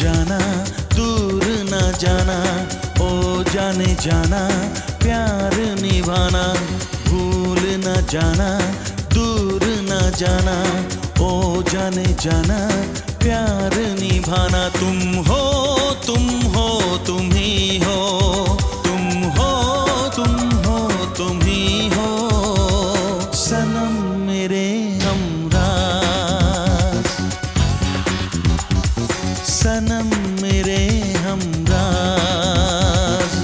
जाना दूर न जाना, ओ जाने जाना प्यार निभाना। भूल न जाना दूर न जाना, ओ जाने जाना प्यार निभाना। तुम हो तुम हो तुम ही हो, तुम हो तुम हो तुम ही हो, सनम मेरे हमराज, सनम मेरे हमराज।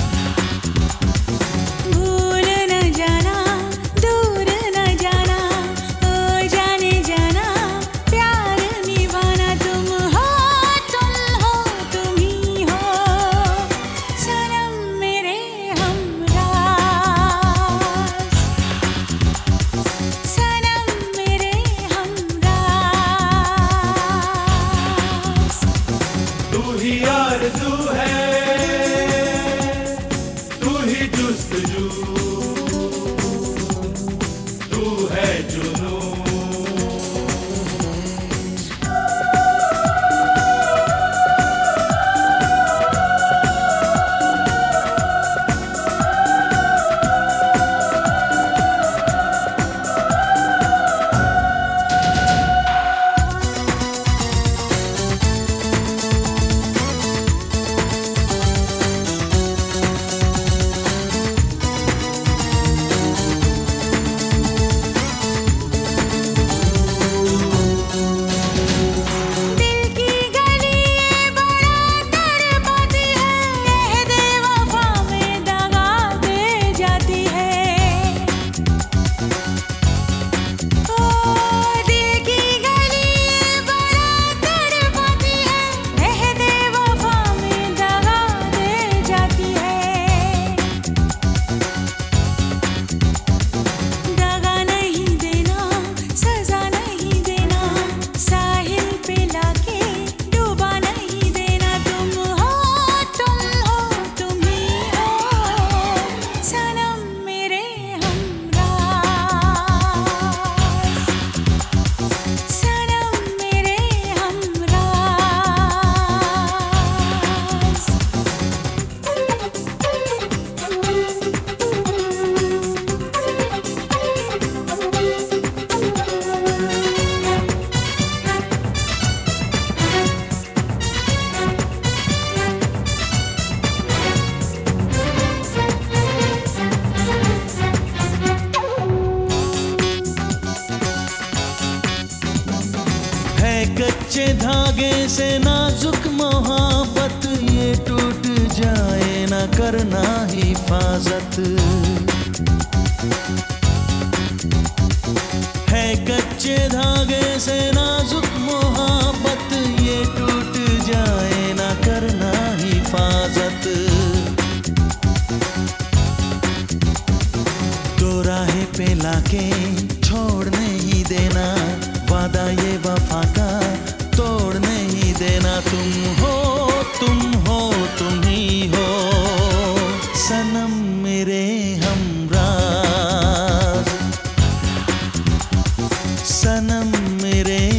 भूल न जाना दूर न जाना, ओ जाने जाना प्यार निभाना। तुम हो तुम ही हो, सनम मेरे हमराज, सनम मेरे हमराज। तू ही आरज़ू है, तू ही जुस्तजू, तू है जुनून। दिल की गली ये बड़ा तड़पाती है, दे वफा में दगा दे जाती है। ओ दिल की गली ये बड़ा तड़पाती है, दे वफा में दगा दे जाती है। दगा नहीं देना, सजा नहीं देना, साहिल पे लाके डूबा नहीं देना। तुम हो तुम ही हो, सनम मेरे हमराज, सनम मेरे हमराज। है कच्चे धागे से नाजुक मोहब्बत, ये टूट जाए ना करना हिफाजत। है कच्चे धागे से नाजुक मोहब्बत, ये टूट जाए ना करना हिफाजत। दो राहें पे लाके छोड़ नहीं देना, वादा ये वफा का तोड़ नहीं देना। तुम हो तुम ही हो, सनम मेरे हमराज, सनम मेरे